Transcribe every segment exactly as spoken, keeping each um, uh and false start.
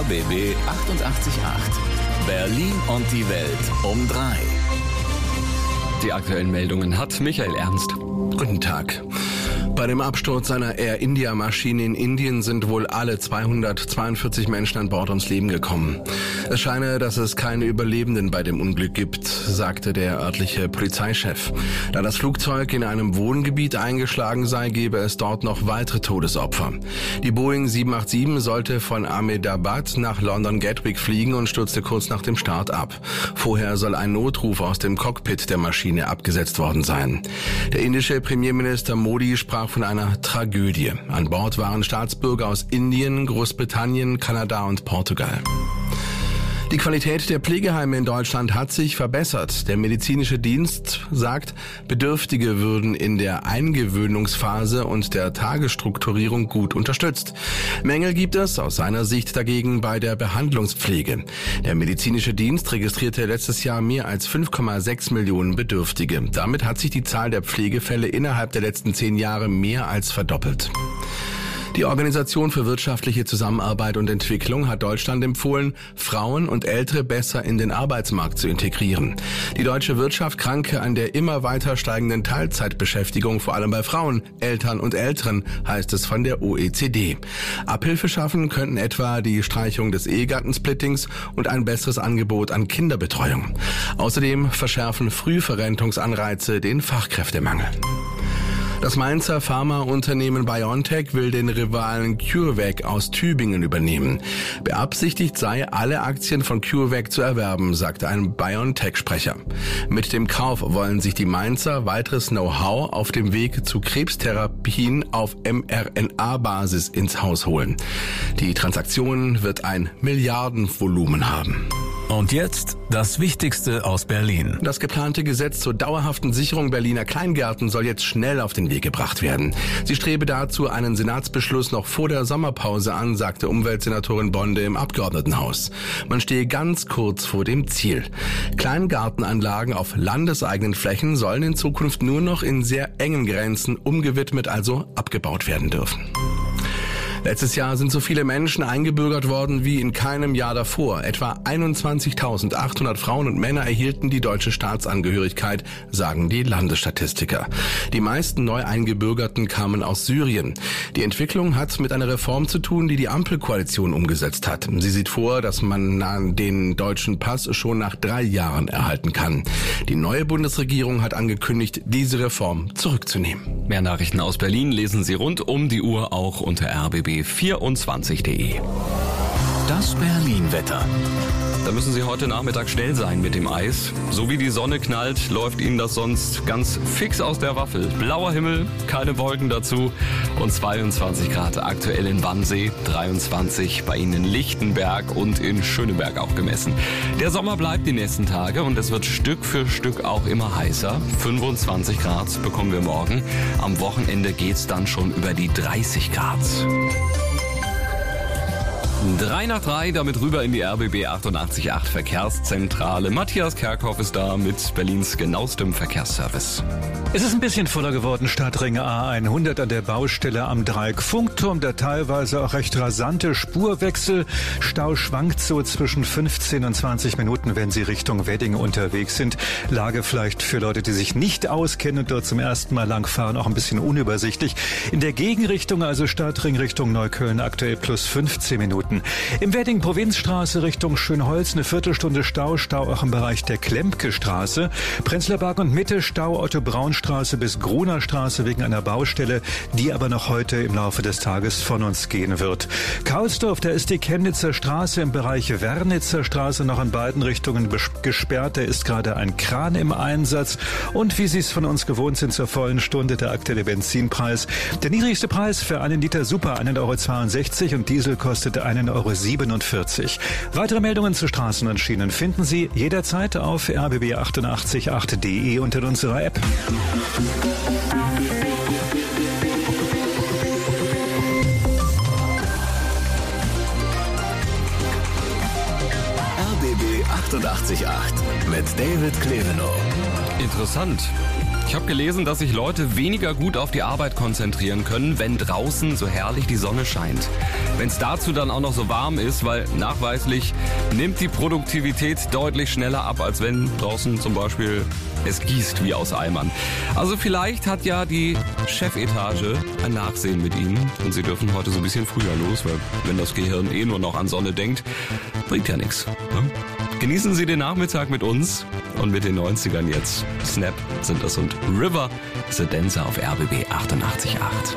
R B B achtundachtzig Komma acht. Berlin und die Welt um drei. Die aktuellen Meldungen hat Michael Ernst. Guten Tag. Bei dem Absturz einer Air India Maschine in Indien sind wohl alle zweihundertzweiundvierzig Menschen an Bord ums Leben gekommen. Es scheine, dass es keine Überlebenden bei dem Unglück gibt, sagte der örtliche Polizeichef. Da das Flugzeug in einem Wohngebiet eingeschlagen sei, gebe es dort noch weitere Todesopfer. Die Boeing sieben acht sieben sollte von Ahmedabad nach London Gatwick fliegen und stürzte kurz nach dem Start ab. Vorher soll ein Notruf aus dem Cockpit der Maschine abgesetzt worden sein. Der indische Premierminister Modi sprach von einer Tragödie. An Bord waren Staatsbürger aus Indien, Großbritannien, Kanada und Portugal. Die Qualität der Pflegeheime in Deutschland hat sich verbessert. Der medizinische Dienst sagt, Bedürftige würden in der Eingewöhnungsphase und der Tagesstrukturierung gut unterstützt. Mängel gibt es aus seiner Sicht dagegen bei der Behandlungspflege. Der medizinische Dienst registrierte letztes Jahr mehr als fünf Komma sechs Millionen Bedürftige. Damit hat sich die Zahl der Pflegefälle innerhalb der letzten zehn Jahre mehr als verdoppelt. Die Organisation für wirtschaftliche Zusammenarbeit und Entwicklung hat Deutschland empfohlen, Frauen und Ältere besser in den Arbeitsmarkt zu integrieren. Die deutsche Wirtschaft kranke an der immer weiter steigenden Teilzeitbeschäftigung, vor allem bei Frauen, Eltern und Älteren, heißt es von der O E C D. Abhilfe schaffen könnten etwa die Streichung des Ehegattensplittings und ein besseres Angebot an Kinderbetreuung. Außerdem verschärfen Frühverrentungsanreize den Fachkräftemangel. Das Mainzer Pharmaunternehmen BioNTech will den Rivalen CureVac aus Tübingen übernehmen. Beabsichtigt sei, alle Aktien von CureVac zu erwerben, sagte ein BioNTech-Sprecher. Mit dem Kauf wollen sich die Mainzer weiteres Know-how auf dem Weg zu Krebstherapien auf mRNA-Basis ins Haus holen. Die Transaktion wird ein Milliardenvolumen haben. Und jetzt das Wichtigste aus Berlin. Das geplante Gesetz zur dauerhaften Sicherung Berliner Kleingärten soll jetzt schnell auf den Weg gebracht werden. Sie strebe dazu einen Senatsbeschluss noch vor der Sommerpause an, sagte Umweltsenatorin Bonde im Abgeordnetenhaus. Man stehe ganz kurz vor dem Ziel. Kleingartenanlagen auf landeseigenen Flächen sollen in Zukunft nur noch in sehr engen Grenzen umgewidmet, also abgebaut werden dürfen. Letztes Jahr sind so viele Menschen eingebürgert worden wie in keinem Jahr davor. Etwa einundzwanzigtausendachthundert Frauen und Männer erhielten die deutsche Staatsangehörigkeit, sagen die Landesstatistiker. Die meisten Neueingebürgerten kamen aus Syrien. Die Entwicklung hat mit einer Reform zu tun, die die Ampelkoalition umgesetzt hat. Sie sieht vor, dass man den deutschen Pass schon nach drei Jahren erhalten kann. Die neue Bundesregierung hat angekündigt, diese Reform zurückzunehmen. Mehr Nachrichten aus Berlin lesen Sie rund um die Uhr auch unter r b b vierundzwanzig punkt de. Das Berlin-Wetter. Da müssen Sie heute Nachmittag schnell sein mit dem Eis. So wie die Sonne knallt, läuft Ihnen das sonst ganz fix aus der Waffel. Blauer Himmel, keine Wolken dazu und zweiundzwanzig Grad aktuell in Wannsee, dreiundzwanzig bei Ihnen in Lichtenberg und in Schöneberg auch gemessen. Der Sommer bleibt die nächsten Tage und es wird Stück für Stück auch immer heißer. fünfundzwanzig Grad bekommen wir morgen. Am Wochenende geht's dann schon über die dreißig Grad. Drei nach drei, damit rüber in die R B B achtundachtzig Komma acht Verkehrszentrale. Matthias Kerkhoff ist da mit Berlins genauestem Verkehrsservice. Es ist ein bisschen voller geworden, Stadtring A hundert an der Baustelle am Dreieck Funkturm, da teilweise auch recht rasante Spurwechsel. Stau schwankt so zwischen fünfzehn und zwanzig Minuten, wenn Sie Richtung Wedding unterwegs sind. Lage vielleicht für Leute, die sich nicht auskennen und dort zum ersten Mal langfahren, auch ein bisschen unübersichtlich. In der Gegenrichtung, also Stadtring Richtung Neukölln, aktuell plus fünfzehn Minuten. Im Wedding Provinzstraße Richtung Schönholz eine Viertelstunde Stau, Stau auch im Bereich der Klempke-Straße. Prenzlauer Berg und Mitte Stau Otto-Braun-Straße bis Gruner Straße wegen einer Baustelle, die aber noch heute im Laufe des Tages von uns gehen wird. Kaulsdorf, da ist die Chemnitzer Straße im Bereich Wernitzer Straße noch in beiden Richtungen gesperrt. Da ist gerade ein Kran im Einsatz. Und wie Sie es von uns gewohnt sind zur vollen Stunde, der aktuelle Benzinpreis. Der niedrigste Preis für einen Liter Super ein Euro zweiundsechzig und Diesel kostet ein Euro siebenundvierzig. Weitere Meldungen zu Straßen und Schienen finden Sie jederzeit auf r b b achtundachtzig Komma acht punkt de unter unserer App. R B B achtundachtzig Komma acht mit David Klevenow. Interessant. Ich habe gelesen, dass sich Leute weniger gut auf die Arbeit konzentrieren können, wenn draußen so herrlich die Sonne scheint. Wenn es dazu dann auch noch so warm ist, weil nachweislich nimmt die Produktivität deutlich schneller ab, als wenn draußen zum Beispiel es gießt wie aus Eimern. Also vielleicht hat ja die Chefetage ein Nachsehen mit Ihnen und Sie dürfen heute so ein bisschen früher los, weil wenn das Gehirn eh nur noch an Sonne denkt, bringt ja nichts. Ne? Genießen Sie den Nachmittag mit uns und mit den neunzigern jetzt. Snap sind das und River ist der Dancer auf R B B achtundachtzig Komma acht.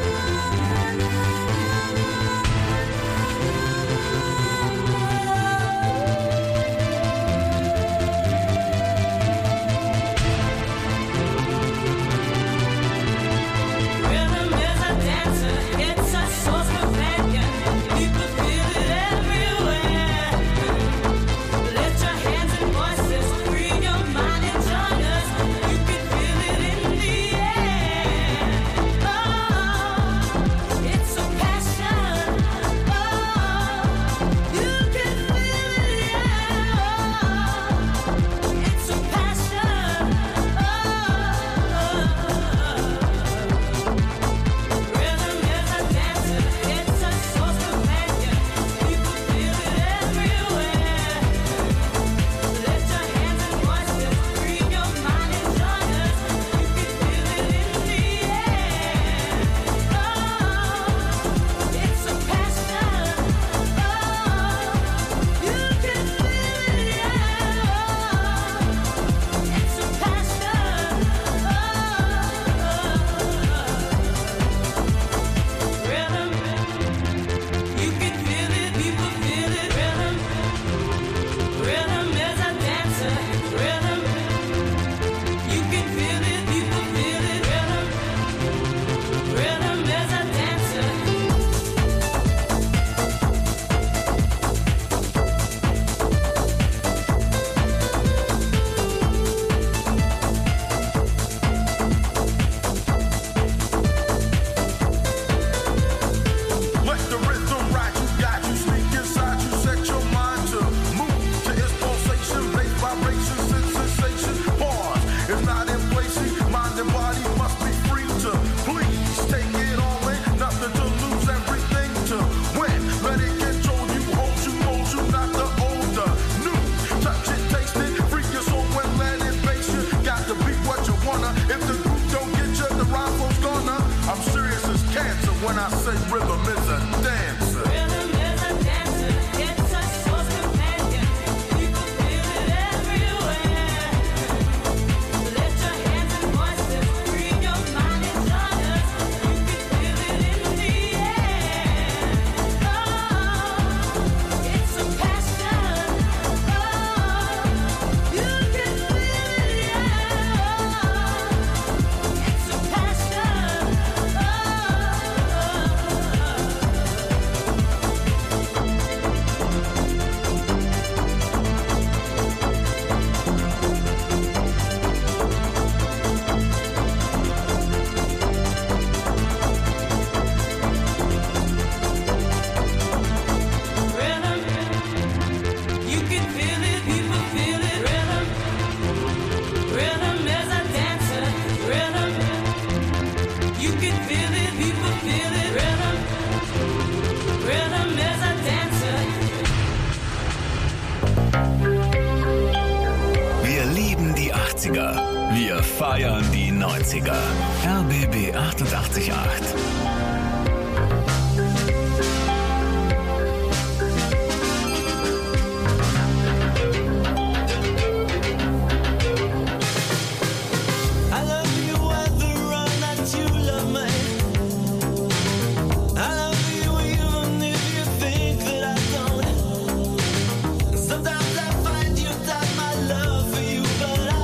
Wir feiern die neunziger. R B B achtundachtzig Komma acht.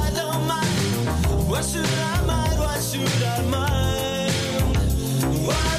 Why should I mind? Why should I mind? Why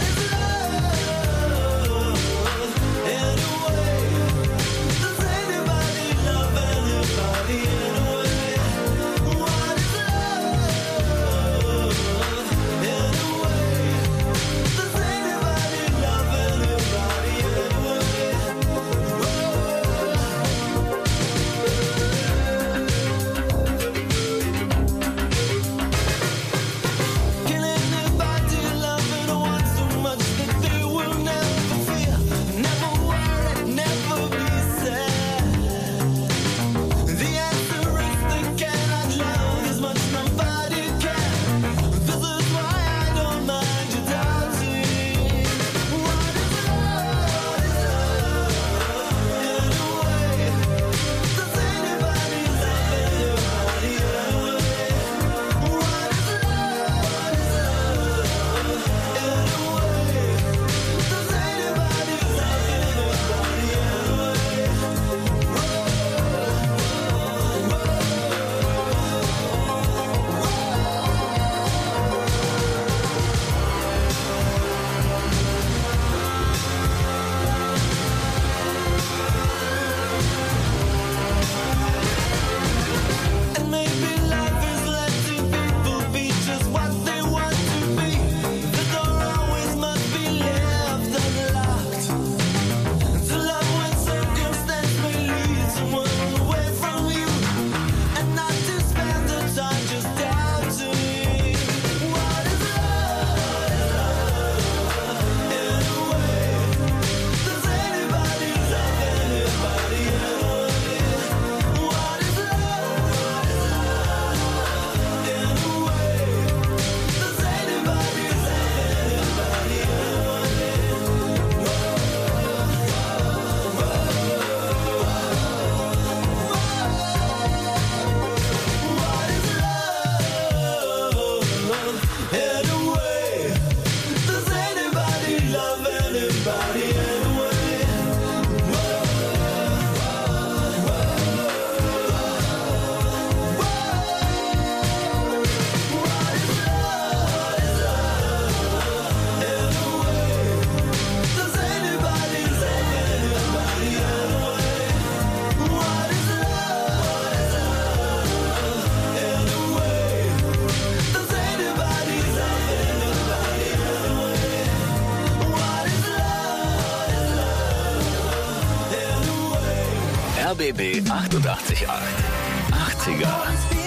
R B B achtundachtzig Komma acht. achtziger.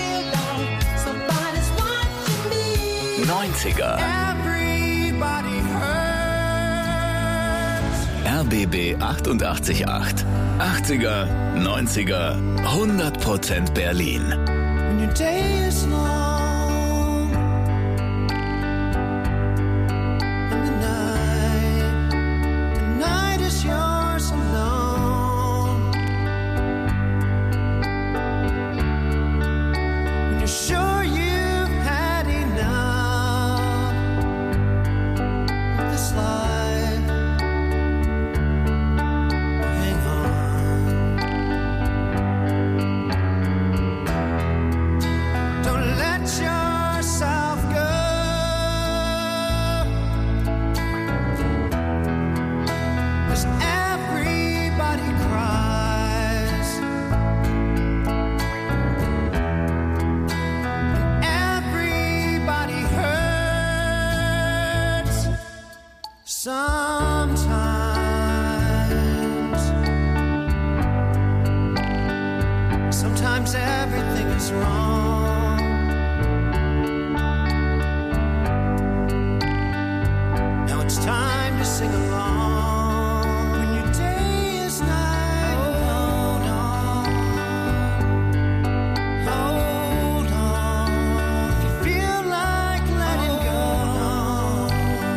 neunziger. R B B achtundachtzig Komma acht. achtziger, neunziger, hundert Prozent Berlin. Sometimes everything is wrong. Now it's time to sing along. When your day is night, hold on, hold on. If you feel like letting go,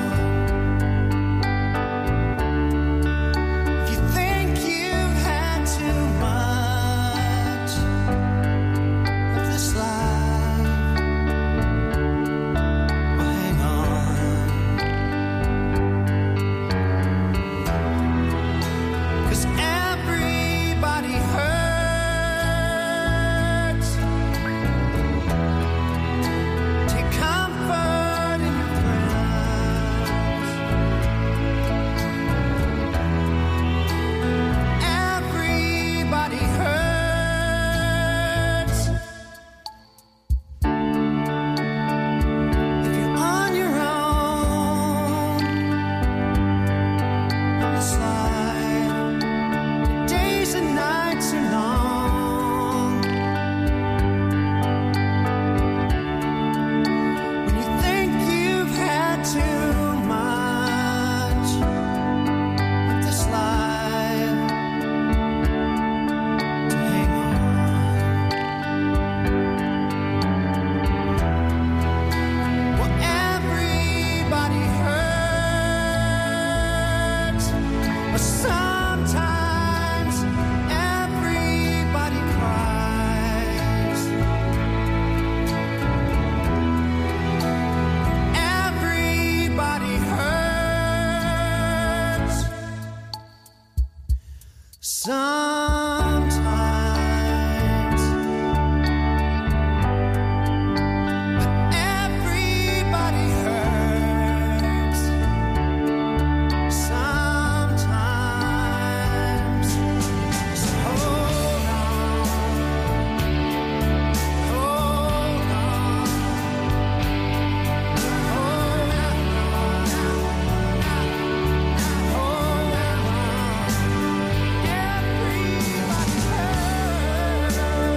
if you think you've had too much of this life, well, hang on. 'Cause everybody hurts. Take comfort in your prayers. Everybody hurts. If you're on your own on this life, the days and nights are long. When you think you've had too much of this life, to hang on. Well, everybody hurts, but sometimes everybody cries. Everybody hurts sometimes. But everybody hurts sometimes. So hold on, hold on, hold on, hold on. Everybody hurts.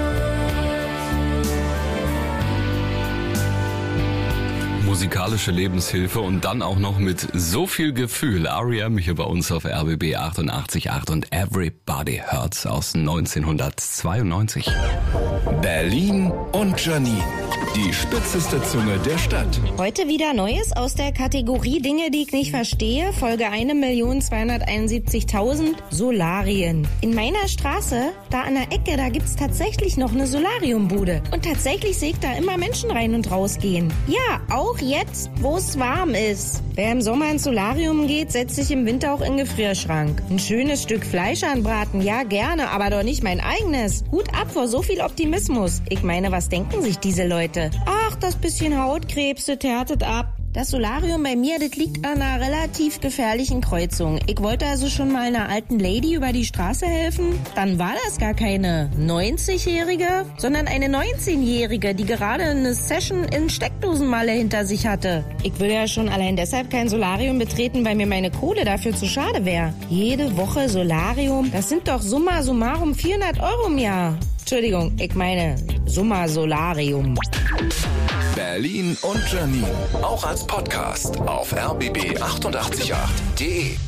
Musikalische Lebenshilfe und dann auch noch mit so viel Gefühl. R E M hier bei uns auf R B B achtundachtzig Komma acht und Everybody Hurts aus neunzehnhundertzweiundneunzig. Berlin und Janine. Die spitzeste Zunge der Stadt. Heute wieder Neues aus der Kategorie Dinge, die ich nicht verstehe. Folge eine Million zweihunderteinundsiebzigtausend Solarien. In meiner Straße, da an der Ecke, da gibt's tatsächlich noch eine Solariumbude. Und tatsächlich sehe ich da immer Menschen rein und rausgehen. Ja, auch jetzt, wo es warm ist. Wer im Sommer ins Solarium geht, setzt sich im Winter auch in den Gefrierschrank. Ein schönes Stück Fleisch anbraten, ja gerne, aber doch nicht mein eigenes. Hut ab vor so viel Optimismus. Ich meine, was denken sich diese Leute? Ach, das bisschen Hautkrebs, das härtet ab. Das Solarium bei mir, das liegt an einer relativ gefährlichen Kreuzung. Ich wollte also schon mal einer alten Lady über die Straße helfen. Dann war das gar keine neunzigjährige, sondern eine neunzehnjährige, die gerade eine Session in Steckdosenmalle hinter sich hatte. Ich will ja schon allein deshalb kein Solarium betreten, weil mir meine Kohle dafür zu schade wäre. Jede Woche Solarium, das sind doch summa summarum vierhundert Euro im Jahr. Entschuldigung, ich meine Summa Solarium. Berlin und Janine. Auch als Podcast auf r b b achtundachtzig Komma acht punkt d e.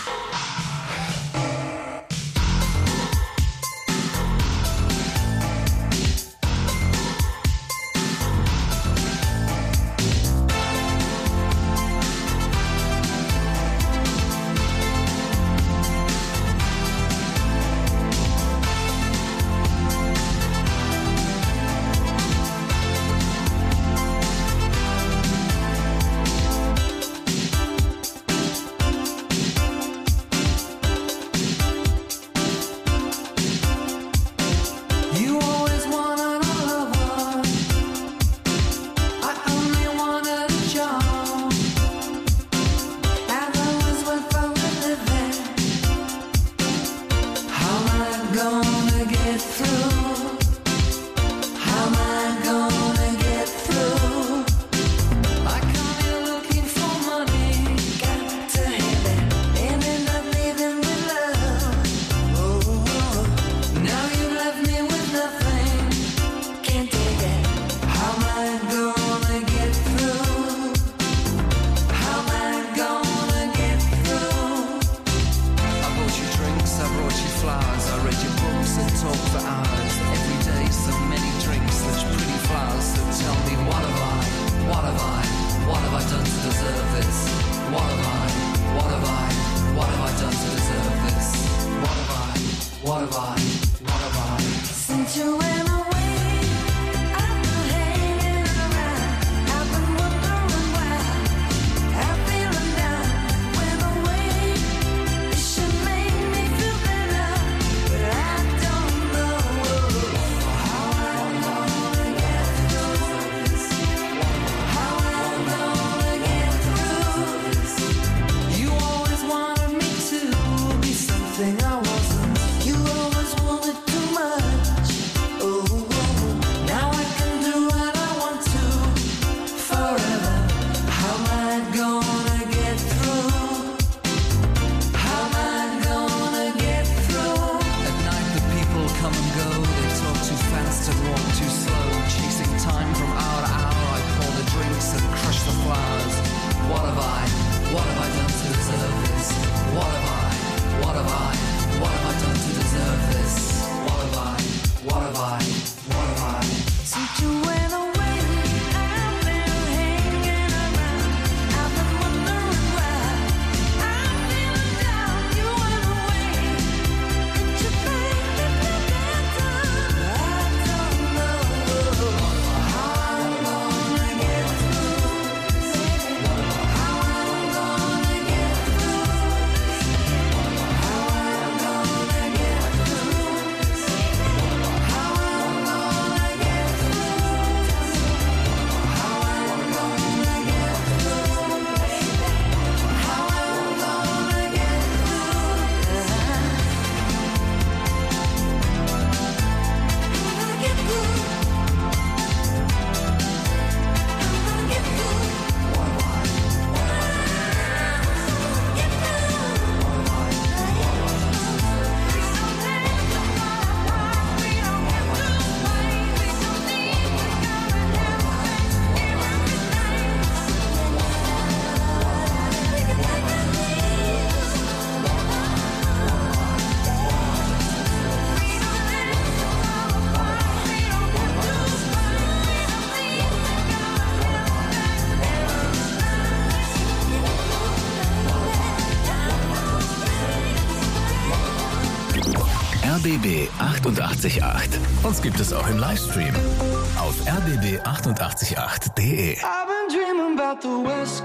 R B B achtundachtzig Komma acht. Uns gibt es auch im Livestream auf r b b achtundachtzig Komma acht punkt d e. I've been dreaming about the West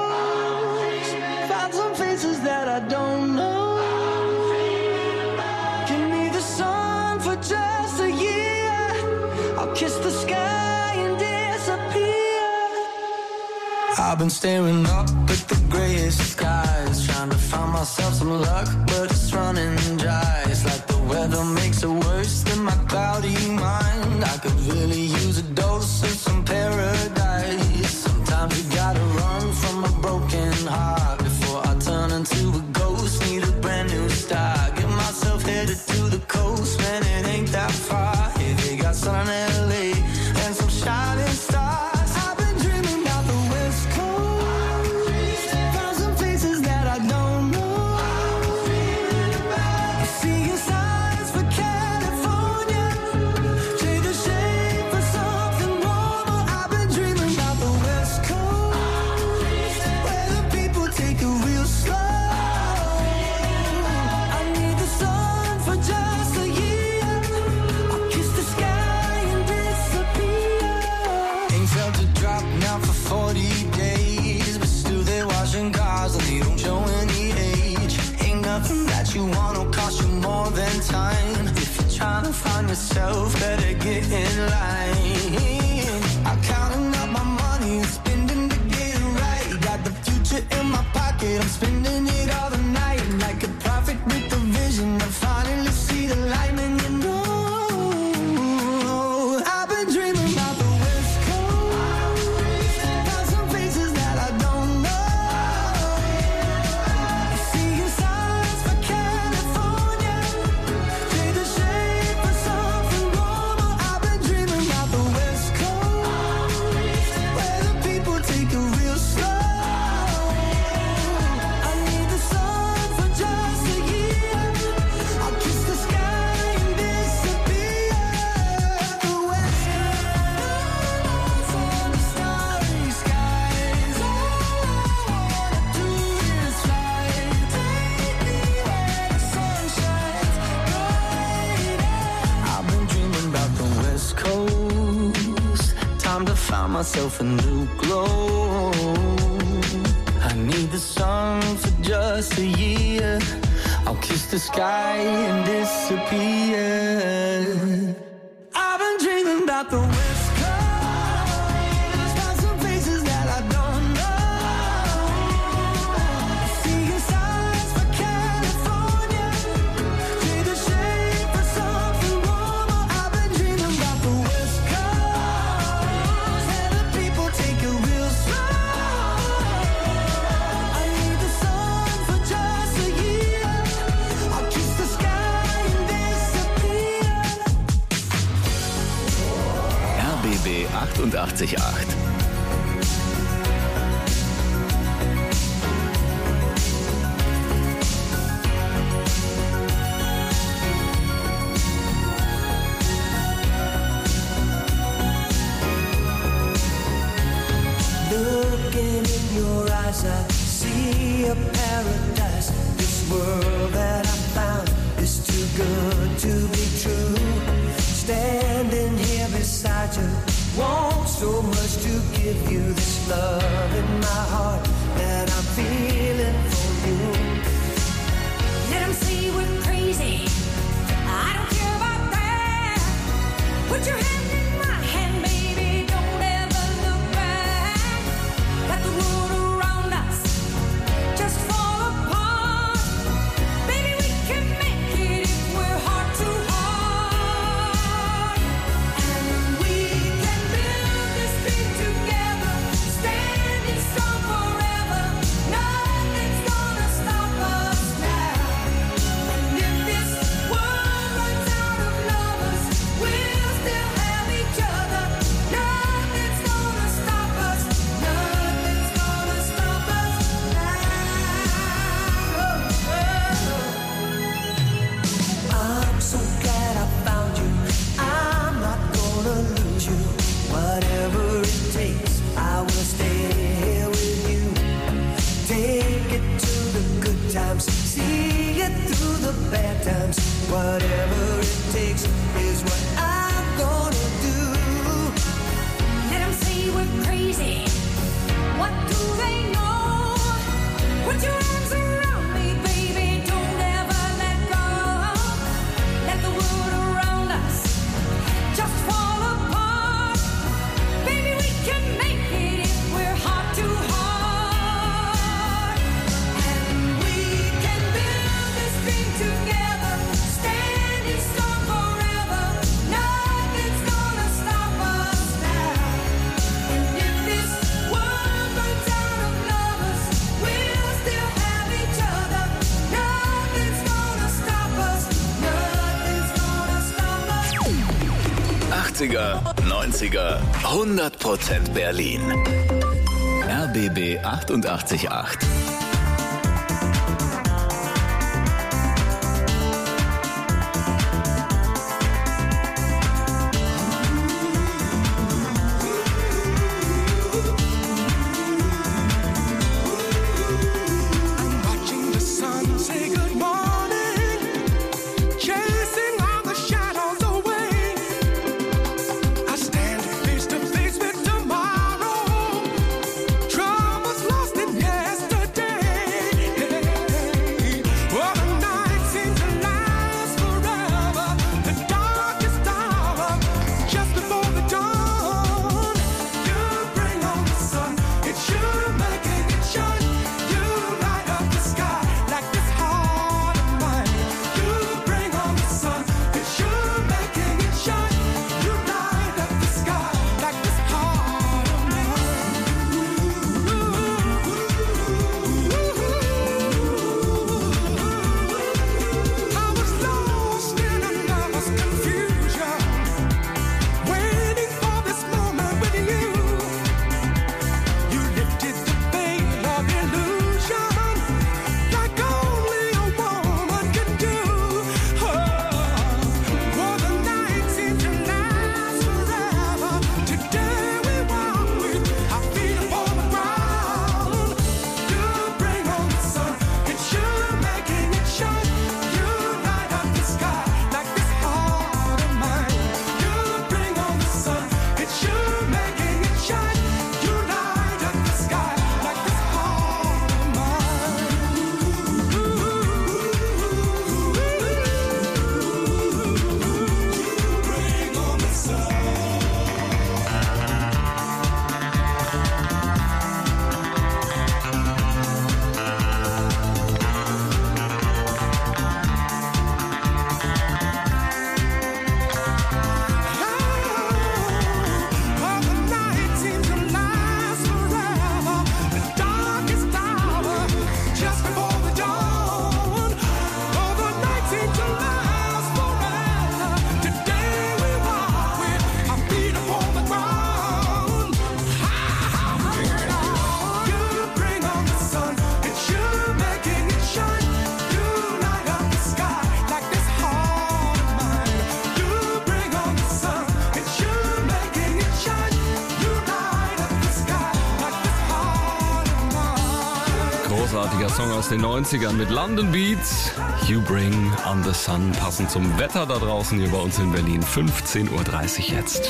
Coast. Found some faces that I don't know. Give me the sun for just a year. I'll kiss the sky and disappear. I I've been staring up at the grayest skies, trying to find myself some luck, but it's running dry. It's like the weather makes it worse than my cloudy mind. I could really use a dose of some paradise. Sometimes you gotta run from a broken heart before I turn into a ghost. Need a brand new start. Get myself headed to the coast, man, it ain't that far. Hey, they got sun in L A and some shining stars. You want to cost you more than time. If you're trying to find yourself, better get in line. I'm counting up my money, spending to get it right. Got the future in my pocket, I'm spending it all the night. Like a prophet with a vision, I finally see the light, and you know I've been dreaming about the West Coast. Got some places that I don't know. Seeing signs for myself a new glow. I need the sun for just a year. I'll kiss the sky and disappear. I've been dreaming about the West Coast, found some places that I don't know. Seeing signs for California, trade the shade for something warmer. I've been dreaming about the West Coast, and the people take it real slow. I need the sun for just a year. I'll kiss the sky and disappear. R B B achtundachtzig Komma acht. Looking in your eyes, I see a paradise. This world that I found is too good to be true. Standing here beside you, want so much to give you. This love in my heart that I'm feeling for you. Let them say we're crazy, I don't care about that. Put your hand in my hand, baby, don't ever look back. Let the world around us just fall apart. Baby, we can make it if we're heart to heart. And we can build this thing together, standing strong forever. Nothing's gonna stop us now. And if this world runs out of lovers, we'll still have each other. Nothing's gonna stop us. Nothing's gonna stop us now. I'm so glad I found you. I'm not gonna lose you. Whatever it takes, I will stay here with you. Take it to the good times, see it through the bad times. Whatever it takes is what I'm gonna do. Let them say we're crazy. What do they know? Put your arms around me, baby. Don't ever let go. Let the world around us just fall apart. Baby, we can make it if we're heart to heart. achtziger, neunziger, hundert Prozent Berlin. R B B achtundachtzig Komma acht. Großartiger Song aus den neunzigern mit London Beats. You Bring on the Sun, passend zum Wetter da draußen hier bei uns in Berlin. fünfzehn Uhr dreißig jetzt.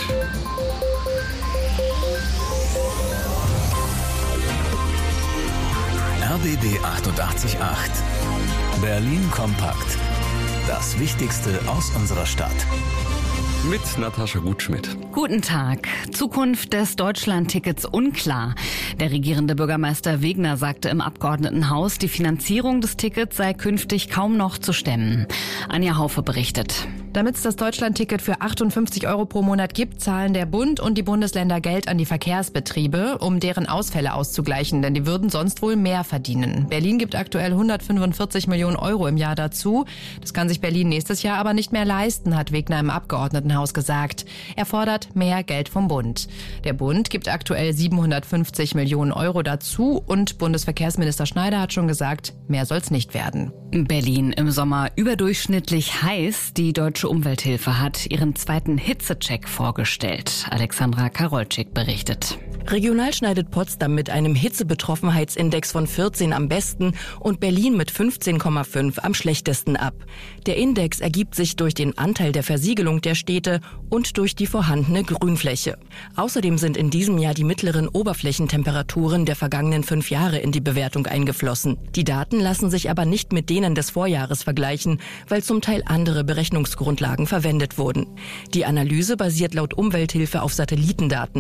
R B B achtundachtzig Komma acht. Berlin kompakt. Das Wichtigste aus unserer Stadt. Mit Natascha Gutschmidt. Guten Tag. Zukunft des Deutschlandtickets unklar. Der regierende Bürgermeister Wegner sagte im Abgeordnetenhaus, die Finanzierung des Tickets sei künftig kaum noch zu stemmen. Anja Haufe berichtet. Damit es das Deutschlandticket für achtundfünfzig Euro pro Monat gibt, zahlen der Bund und die Bundesländer Geld an die Verkehrsbetriebe, um deren Ausfälle auszugleichen, denn die würden sonst wohl mehr verdienen. Berlin gibt aktuell hundertfünfundvierzig Millionen Euro im Jahr dazu. Das kann sich Berlin nächstes Jahr aber nicht mehr leisten, hat Wegner im Abgeordnetenhaus gesagt. Er fordert mehr Geld vom Bund. Der Bund gibt aktuell siebenhundertfünfzig Millionen Euro dazu und Bundesverkehrsminister Schneider hat schon gesagt, mehr soll's nicht werden. Berlin im Sommer überdurchschnittlich heiß. Die Deutsche Umwelthilfe hat ihren zweiten Hitzecheck vorgestellt. Alexandra Karolczyk berichtet. Regional schneidet Potsdam mit einem Hitzebetroffenheitsindex von vierzehn am besten und Berlin mit fünfzehn Komma fünf am schlechtesten ab. Der Index ergibt sich durch den Anteil der Versiegelung der Städte und durch die vorhandene Grünfläche. Außerdem sind in diesem Jahr die mittleren Oberflächentemperaturen der vergangenen fünf Jahre in die Bewertung eingeflossen. Die Daten lassen sich aber nicht mit denen des Vorjahres vergleichen, weil zum Teil andere Berechnungsgrundlagen verwendet wurden. Die Analyse basiert laut Umwelthilfe auf Satellitendaten.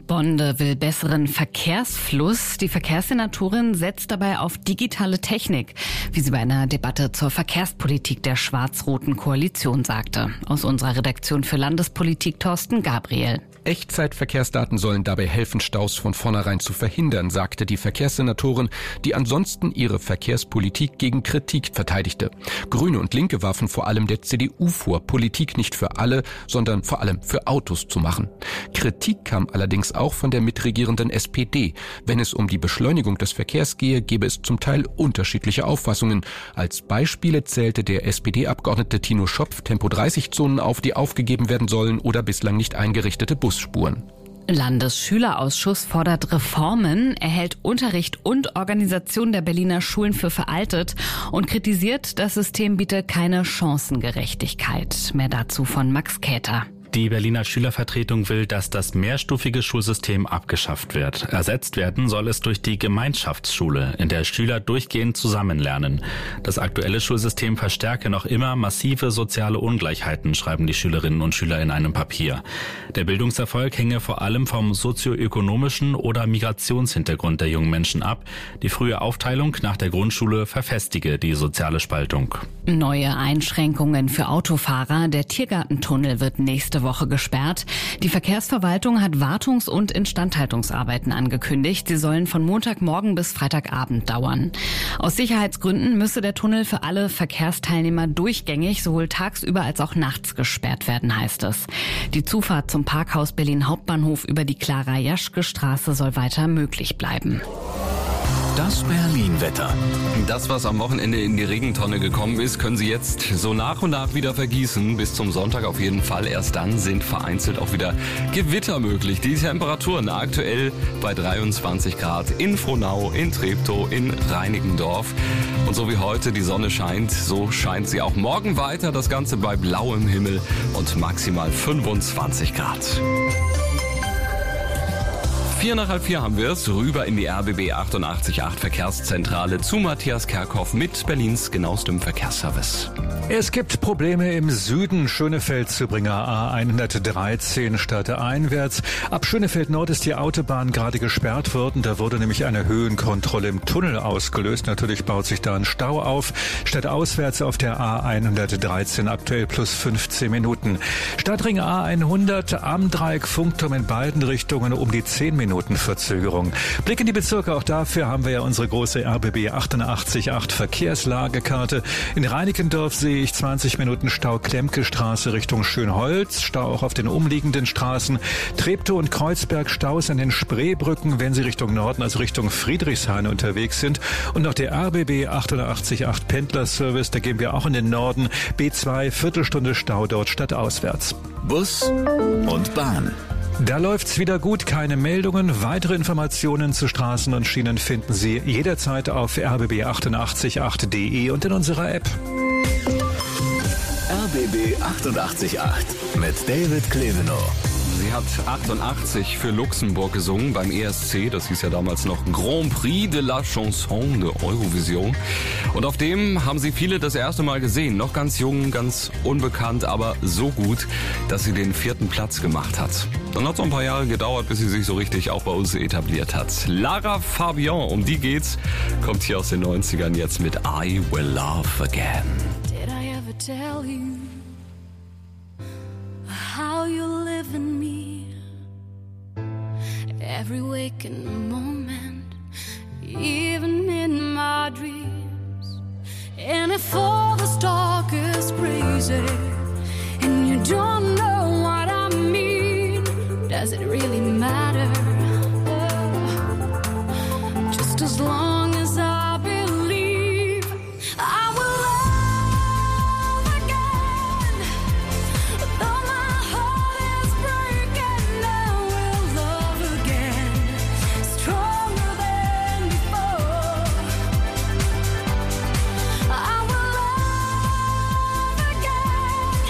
Bonde will besseren Verkehrsfluss. Die Verkehrssenatorin setzt dabei auf digitale Technik, wie sie bei einer Debatte zur Verkehrspolitik der schwarz-roten Koalition sagte. Aus unserer Redaktion für Landespolitik Thorsten Gabriel. Echtzeitverkehrsdaten sollen dabei helfen, Staus von vornherein zu verhindern, sagte die Verkehrssenatorin, die ansonsten ihre Verkehrspolitik gegen Kritik verteidigte. Grüne und Linke warfen vor allem der C D U vor, Politik nicht für alle, sondern vor allem für Autos zu machen. Kritik kam allerdings auch von der mitregierenden S P D. Wenn es um die Beschleunigung des Verkehrs gehe, gäbe es zum Teil unterschiedliche Auffassungen. Als Beispiele zählte der S P D-Abgeordnete Tino Schopf Tempo dreißig Zonen auf, die aufgegeben werden sollen, oder bislang nicht eingerichtete Busspuren. Landesschülerausschuss fordert Reformen, er hält Unterricht und Organisation der Berliner Schulen für veraltet und kritisiert, das System biete keine Chancengerechtigkeit. Mehr dazu von Max Käther. Die Berliner Schülervertretung will, dass das mehrstufige Schulsystem abgeschafft wird. Ersetzt werden soll es durch die Gemeinschaftsschule, in der Schüler durchgehend zusammenlernen. Das aktuelle Schulsystem verstärke noch immer massive soziale Ungleichheiten, schreiben die Schülerinnen und Schüler in einem Papier. Der Bildungserfolg hänge vor allem vom sozioökonomischen oder Migrationshintergrund der jungen Menschen ab. Die frühe Aufteilung nach der Grundschule verfestige die soziale Spaltung. Neue Einschränkungen für Autofahrer. Der Tiergartentunnel wird nächste Woche gesperrt. Die Verkehrsverwaltung hat Wartungs- und Instandhaltungsarbeiten angekündigt. Sie sollen von Montagmorgen bis Freitagabend dauern. Aus Sicherheitsgründen müsse der Tunnel für alle Verkehrsteilnehmer durchgängig sowohl tagsüber als auch nachts gesperrt werden, heißt es. Die Zufahrt zum Parkhaus Berlin Hauptbahnhof über die Clara-Jaschke-Straße soll weiter möglich bleiben. Das Berlin-Wetter. Das, was am Wochenende in die Regentonne gekommen ist, können Sie jetzt so nach und nach wieder vergießen. Bis zum Sonntag auf jeden Fall. Erst dann sind vereinzelt auch wieder Gewitter möglich. Die Temperaturen aktuell bei dreiundzwanzig Grad in Frohnau, in Treptow, in Reinickendorf. Und so wie heute die Sonne scheint, so scheint sie auch morgen weiter. Das Ganze bei blauem Himmel und maximal fünfundzwanzig Grad. Vier nach halb vier haben wir es. Rüber in die R B B achtundachtzig Komma acht Verkehrszentrale zu Matthias Kerkhoff mit Berlins genauestem Verkehrsservice. Es gibt Probleme im Süden. Schönefeld-Zübringer A hundertdreizehn stadteinwärts. Ab Schönefeld Nord ist die Autobahn gerade gesperrt worden. Da wurde nämlich eine Höhenkontrolle im Tunnel ausgelöst. Natürlich baut sich da ein Stau auf. Stadtauswärts auf der A hundertdreizehn aktuell plus fünfzehn Minuten. Stadtring A hundert am Dreieck Funkturm in beiden Richtungen um die zehn Minuten Verzögerung. Blick in die Bezirke. Auch dafür haben wir ja unsere große R B B achtundachtzig Komma acht Verkehrslagekarte. In Reinickendorf sehe ich zwanzig Minuten Stau Klemke-Straße Richtung Schönholz. Stau auch auf den umliegenden Straßen. Treptow und Kreuzberg Staus an den Spreebrücken, wenn Sie Richtung Norden, also Richtung Friedrichshain unterwegs sind. Und noch der R B B achtundachtzig Komma acht Pendlerservice, da gehen wir auch in den Norden. B zwei, Viertelstunde Stau dort stadtauswärts. Bus und Bahn. Da läuft's wieder gut, keine Meldungen. Weitere Informationen zu Straßen und Schienen finden Sie jederzeit auf r b b achtundachtzig Komma acht punkt d e und in unserer App. R B B achtundachtzig Komma acht mit David Klevenow. Sie hat achtundachtzig für Luxemburg gesungen beim E S C. Das hieß ja damals noch Grand Prix de la Chanson de Eurovision. Und auf dem haben sie viele das erste Mal gesehen. Noch ganz jung, ganz unbekannt, aber so gut, dass sie den vierten Platz gemacht hat. Dann hat es noch ein paar Jahre gedauert, bis sie sich so richtig auch bei uns etabliert hat. Lara Fabian, um die geht's, kommt hier aus den neunzigern jetzt mit I Will Love Again. Did I ever tell you how you live in me? Every waking moment, even in my dreams. And if all this talk is crazy and you don't know what I mean, does it really matter? Just as long as I believe, I will love again. Though my heart is breaking, I will love again, stronger than before. I will love again.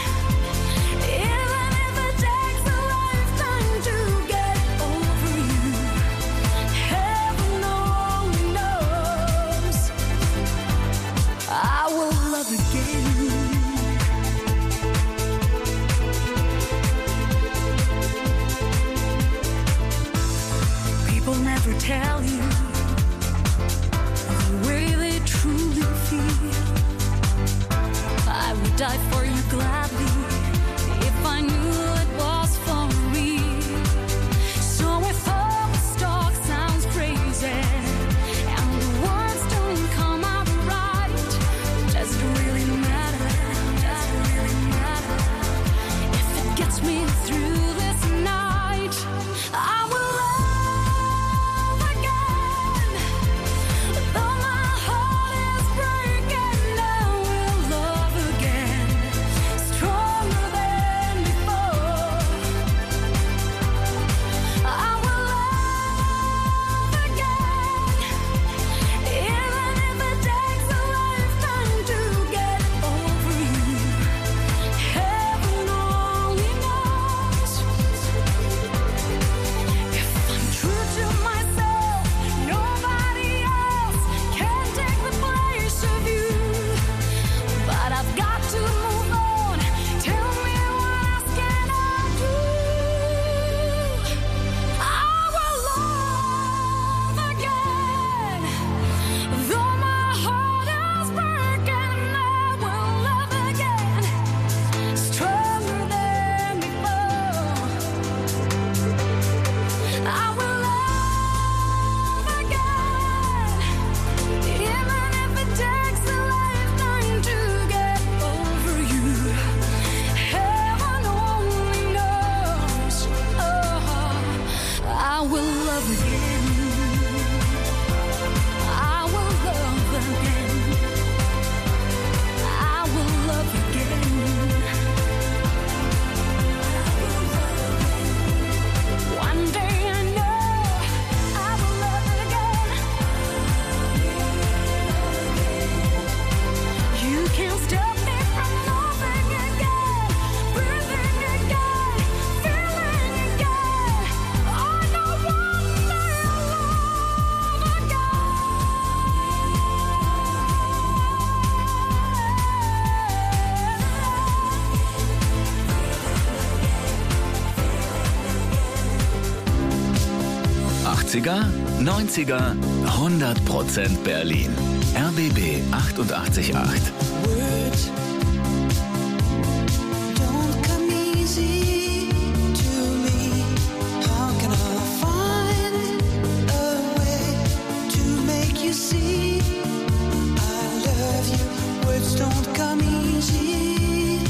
die for you gladly if I knew it was for real. So if all the talk sounds crazy and the words don't come out right, does it really matter? Does it really matter? If it gets me through this night, I will love again. Though my heart is breaking, I will love again, stronger than before. I will love again, even if it takes a lifetime to get over you. Heaven only knows. If I'm true to myself, nobody else can take the place of you. But I've got to move on. Tell me what else can I do? I will love again. Though my heart is breaking, I will love again, stronger than before. I will love again, even if it takes a lifetime to get over you. Heaven only knows. Oh, I will love again. I will love again. I will love again. One day I know I will love again. You can't stop me from loving again, breathing again, feeling again. I know one day I'll love achtziger, neunziger, hundert Prozent Berlin. R B B achtundachtzig Komma acht. Words don't come easy to me. How can I find a way to make you see I love you? Words don't come easy.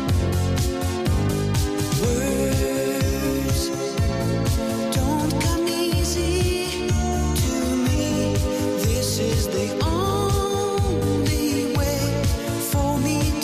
Words don't come easy to me. This is the only way for me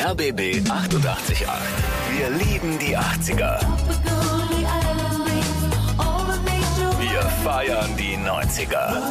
R B B achtundachtzig Komma acht. Wir lieben die achtziger. Wir feiern die neunziger.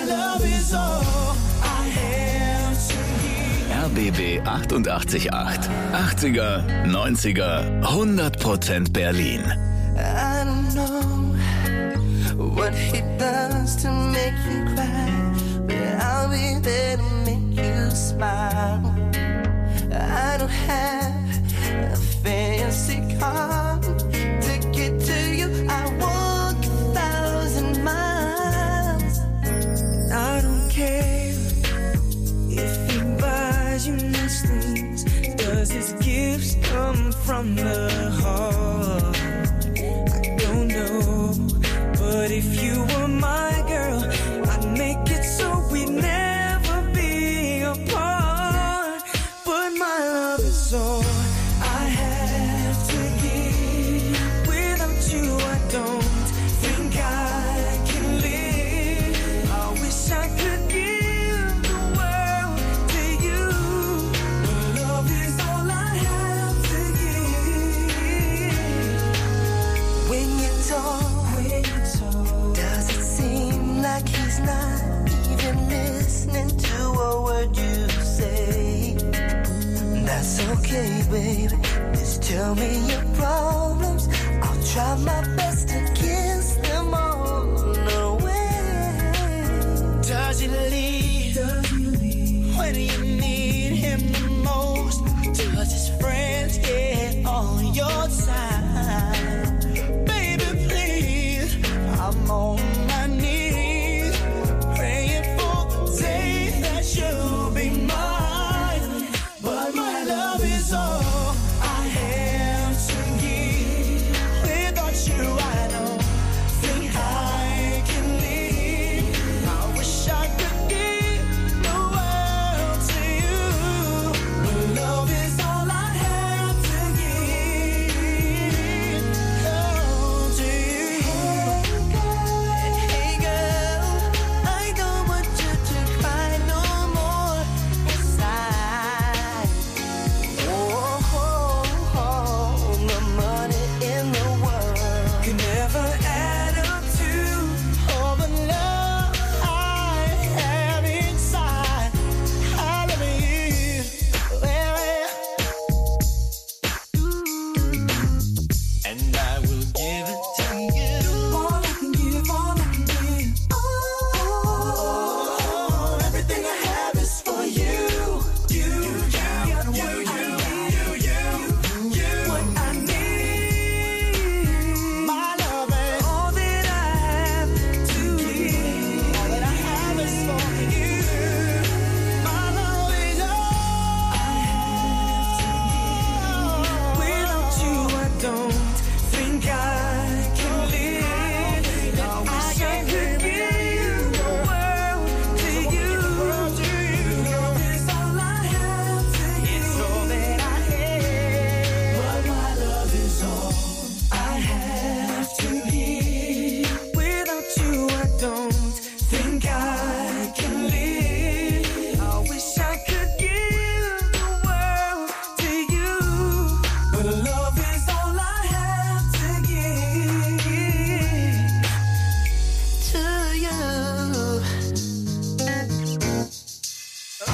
R B B achtundachtzig Komma acht. achtziger, neunziger, hundert Prozent Berlin. I don't know what he does to make you cry, but I'll be there to make you smile. I don't have a fancy car to get to you. I walk a thousand miles. I don't care if he buys you nice things. Does his gifts come from the heart? I don't know, but if you were my girl, I'd make it so we'd never be apart. But my love is all I have to give. Without you, I don't think I can live. I wish I could give the world to you. But love is all I have to give. When you talk, when you talk, does it seem like he's not even listening to a word you say? That's okay, baby. Just tell me your problems. I'll try my best to kiss them all away. Does he leave? Does he leave when you need him the most? Does his friends get on your side? Baby, please, I'm on my knees, praying for the day that you'll be mine. But my love is all I have to give. Without you, I don't think I can live. I wish I could give the world to you. But love is all I have to give. Oh, to you. Hey girl, I don't want you to cry no more inside. Oh, oh, oh, the money in the world can never add up to all the love I have inside. I love you, well, and I will give it to you. All I can give, all I can give. Oh, everything I have is for you. You, you, you, you, you, you. What I need, my love, and all that I have to give. All that I have is for you. My love is all I have to give. Without you, I don't think I can live. I wish I could give the world to you. Love is all I have to give. It's all that I have. But my love is all I have to give. Without you, I don't think I can live. I wish I could give the world to you. But love is all I have to give to you. Oh,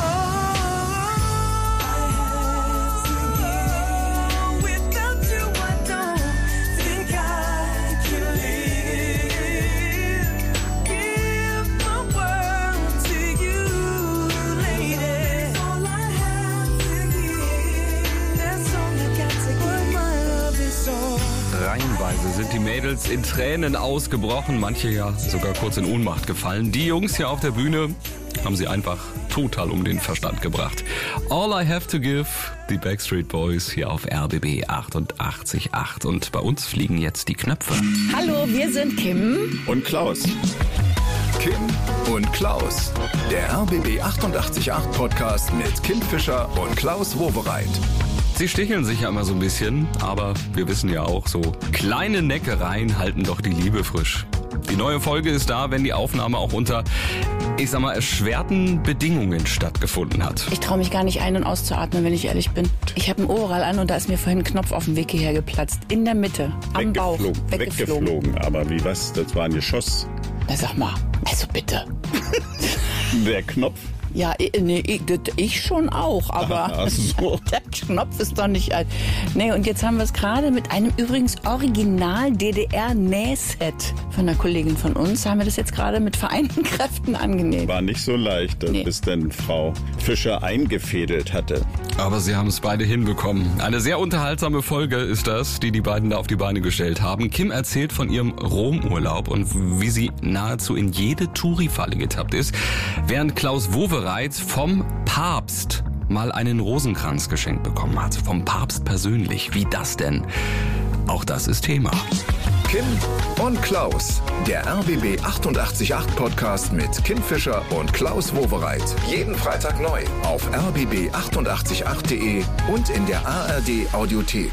I have to give. Without you, I don't think I can live. Give the world to you, lady. All I have to give. That's all I got to give. My love is all. Reihenweise sind die Mädels in Tränen ausgebrochen, manche ja sogar kurz in Ohnmacht gefallen. Die Jungs hier auf der Bühne haben sie einfach total um den Verstand gebracht. All I Have to Give, die Backstreet Boys hier auf R B B achtundachtzig Komma acht. Und bei uns fliegen jetzt die Knöpfe. Hallo, wir sind Kim und Klaus. Kim und Klaus. Der R B B achtundachtzig Komma acht Podcast mit Kim Fischer und Klaus Wowereit. Sie sticheln sich ja immer so ein bisschen, aber wir wissen ja auch, so kleine Neckereien halten doch die Liebe frisch. Die neue Folge ist da, wenn die Aufnahme auch unter, ich sag mal, erschwerten Bedingungen stattgefunden hat. Ich traue mich gar nicht ein- und auszuatmen, wenn ich ehrlich bin. Ich habe einen Oral an und da ist mir vorhin ein Knopf auf dem Weg hierher geplatzt. In der Mitte, am Bauch, weggeflogen. Weggeflogen. Aber wie was? Das war ein Geschoss. Na sag mal, also bitte. Der Knopf? Ja, ich, nee, ich, ich schon auch, aber Ach so. der Knopf ist doch nicht alt. Nee, und jetzt haben wir es gerade mit einem übrigens Original-D D R-Nähset von einer Kollegin von uns, haben wir das jetzt gerade mit vereinten Kräften angenäht. War nicht so leicht, Nee. bis denn Frau Fischer eingefädelt hatte. Aber sie haben es beide hinbekommen. Eine sehr unterhaltsame Folge ist das, die die beiden da auf die Beine gestellt haben. Kim erzählt von ihrem Romurlaub und wie sie nahezu in jede Touri-Falle getappt ist, während Klaus Wowereit vom Papst mal einen Rosenkranz geschenkt bekommen hat. Vom Papst persönlich. Wie das denn? Auch das ist Thema. Kim und Klaus, der R B B achtundachtzig Komma acht Podcast mit Kim Fischer und Klaus Wowereit. Jeden Freitag neu auf r b b achtundachtzig Komma acht punkt de und in der A R D Audiothek.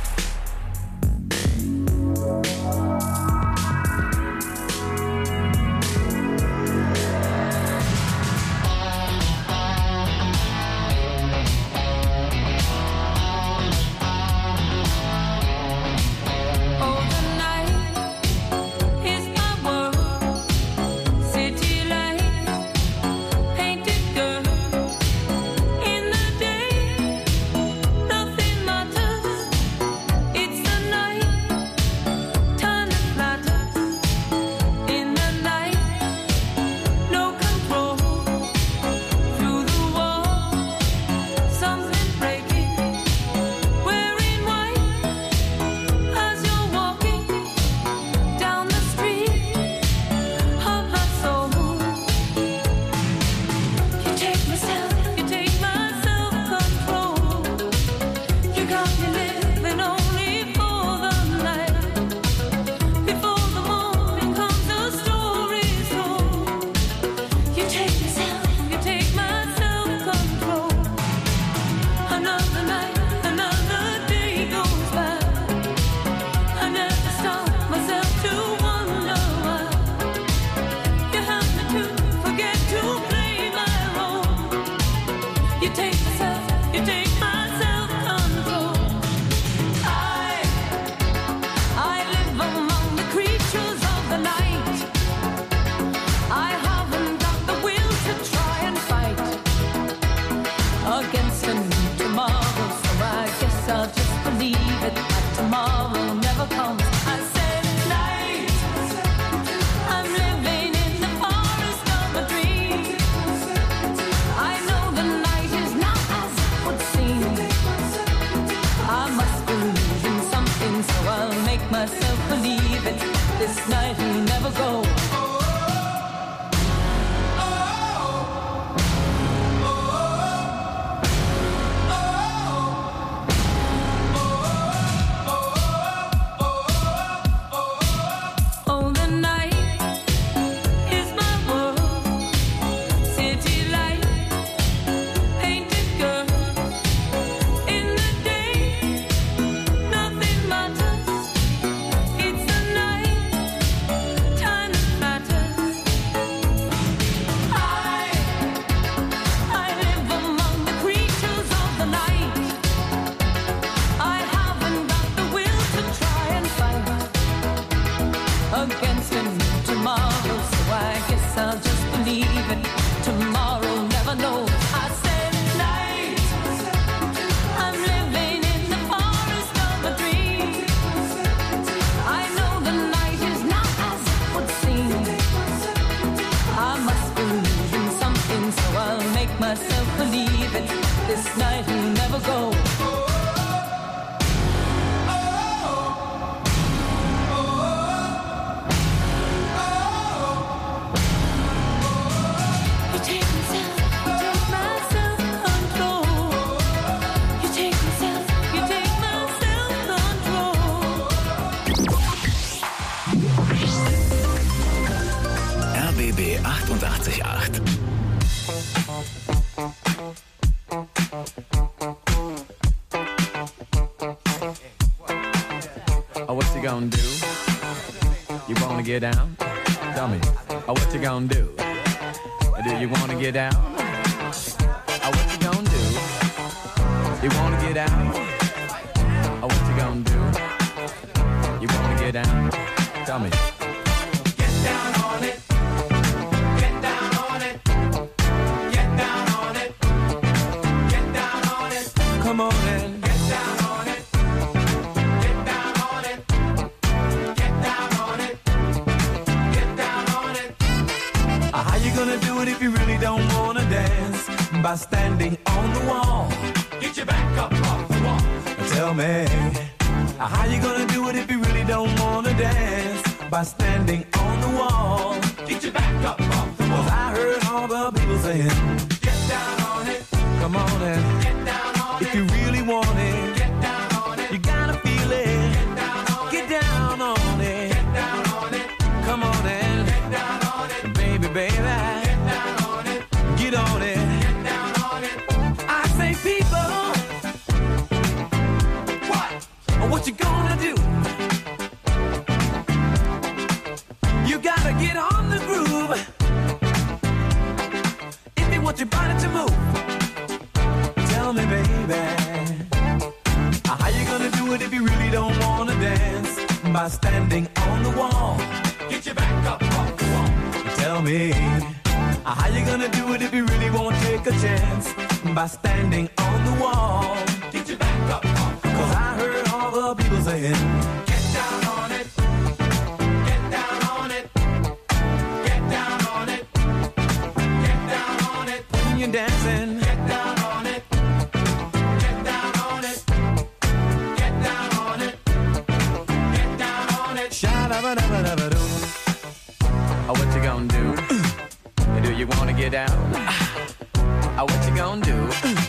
R B B achtundachtzig Komma acht. Oh, what's he gonna do? You wanna get down? Tell me, oh, what you gonna do? Do you wanna get down? Oh, what you gonna do? You wanna get down? Oh, what you gonna do? You wanna get down? Tell me. Get down on it. Get down on it. Get down on it. Get down on it. Come on and get down on it. Get down on it. Get down on it. Get down on it. Uh, How you gonna do it if you really don't wanna dance? By standing on the wall. Get your back up off the wall. Tell me, uh, how you gonna do it if you really don't wanna dance? By standing on the wall. Get your back up off the wall. 'Cause I heard all the people saying, get down on it. Come on and get down on it. If you really want it, get down on it. You gotta feel it. Get down on it. Get down on it. Get down on it. Come on and get down on it. Baby, baby. Get down on it. Get on it. Get down on it. I say people. What? What you gonna do? You gotta get on the groove if you want your body to move. Tell me, baby, how you gonna do it if you really don't wanna dance? By standing on the wall. Get your back up off the wall. Tell me, how you gonna do it if you really won't take a chance? By standing on the wall. Get your back up off the wall. 'Cause I heard all the people saying, get down on it. Get down on it. Get down on it. Get down on it. When you're dancing, get down on it. Get down on it. Get down on it. Get down on it. Sha-da-ba-da-ba-da-ba-doo. Oh, what you gonna do? Do you wanna get down? Oh, what you gonna do?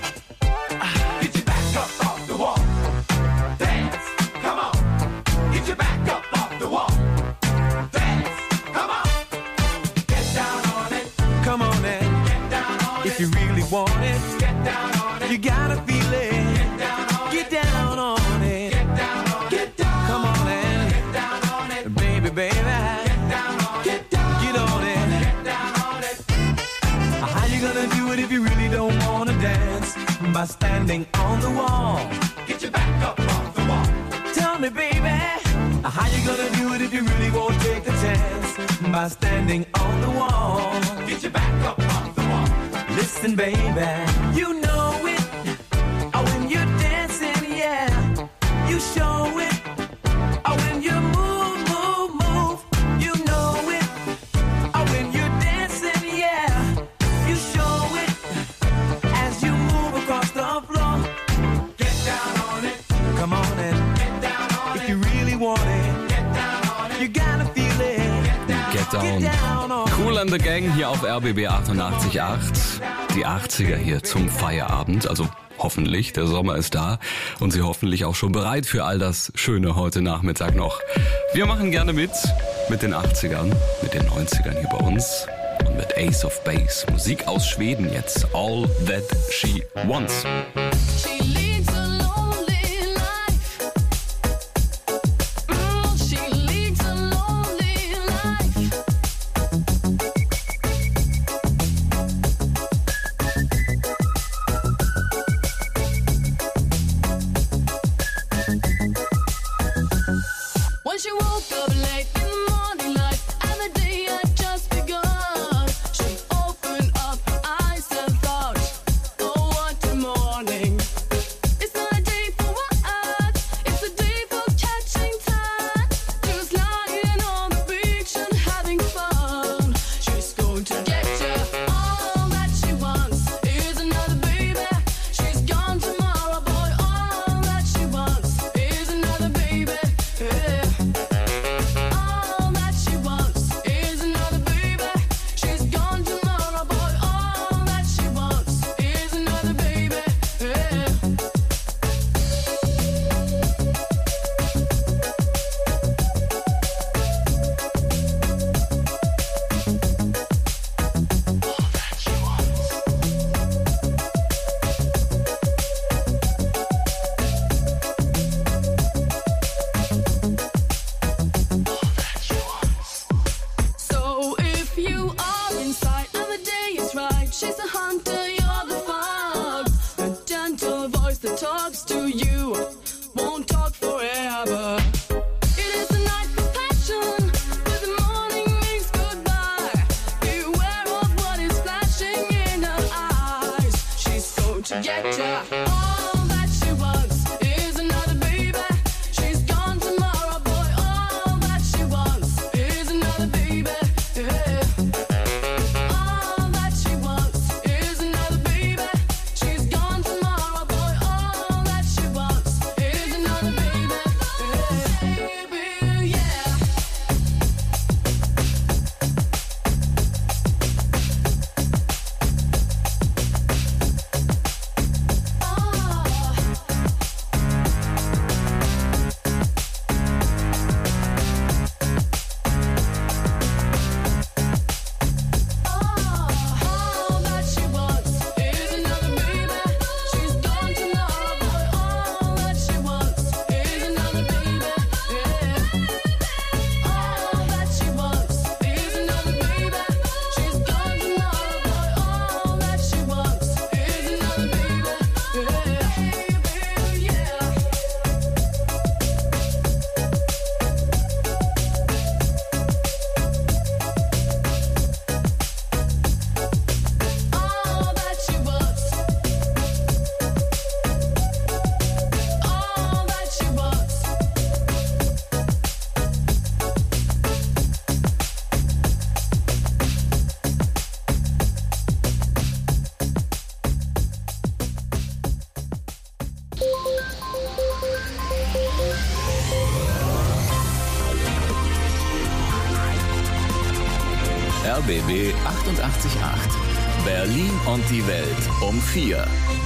Get your back up off the wall. Dance, come on. Get your back up off the wall. Dance, come on. Get down on it. Come on and get down on it. If you really want it, get down on it. You gotta feel it. Get down on it. Get down on it. Get down on it. Get down. Come on and get down on it. Baby, baby. Get down on it. Get down. Get on it. Get down on it. How you gonna do it if you really don't wanna dance? By standing on the wall. Get your back up off the wall. Tell me, baby, how you gonna do it if you really won't take a chance? By standing on the wall. Get your back up off the wall. Listen, baby, you know it. Oh, when you're dancing, yeah, you show it. Oh, when you move, move, move, you know it. Oh, when you're dancing, yeah, you show it. As you move across the floor, get down on it. Come on and get down on it. If you really want it, get down on it. You gotta feel it. Get Down. Kool and the Gang hier auf R B B achtundachtzig Komma acht. Die achtziger hier zum Feierabend, also hoffentlich, der Sommer ist da und Sie hoffentlich auch schon bereit für all das Schöne heute Nachmittag noch. Wir machen gerne mit, mit den achtzigern, mit den neunzigern hier bei uns und mit Ace of Base. Musik aus Schweden jetzt, All That She Wants. She leads a lonely life. Mm, she leads a lonely life. When she woke up late in the morning light and the day had just begun, she opened up her eyes and thought, oh, what a morning. R B B achtundachtzig Komma acht. Berlin und die Welt um vier.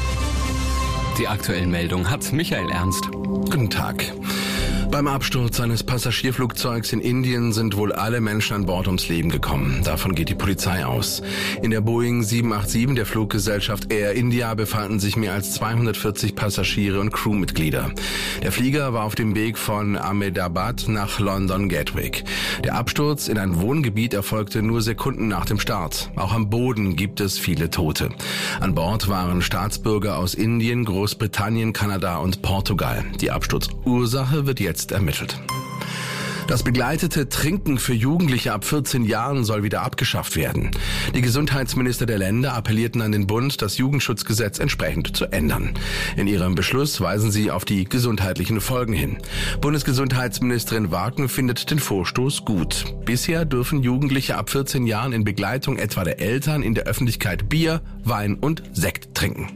Die aktuellen Meldungen hat Michael Ernst. Guten Tag. Beim Absturz eines Passagierflugzeugs in Indien sind wohl alle Menschen an Bord ums Leben gekommen. Davon geht die Polizei aus. In der Boeing sieben acht sieben der Fluggesellschaft Air India befanden sich mehr als zweihundertvierzig Passagiere und Crewmitglieder. Der Flieger war auf dem Weg von Ahmedabad nach London Gatwick. Der Absturz in ein Wohngebiet erfolgte nur Sekunden nach dem Start. Auch am Boden gibt es viele Tote. An Bord waren Staatsbürger aus Indien, Großbritannien, Kanada und Portugal. Die Absturzursache wird jetzt ermittelt. Das begleitete Trinken für Jugendliche ab vierzehn Jahren soll wieder abgeschafft werden. Die Gesundheitsminister der Länder appellierten an den Bund, das Jugendschutzgesetz entsprechend zu ändern. In ihrem Beschluss weisen sie auf die gesundheitlichen Folgen hin. Bundesgesundheitsministerin Wagen findet den Vorstoß gut. Bisher dürfen Jugendliche ab vierzehn Jahren in Begleitung etwa der Eltern in der Öffentlichkeit Bier, Wein und Sekt trinken.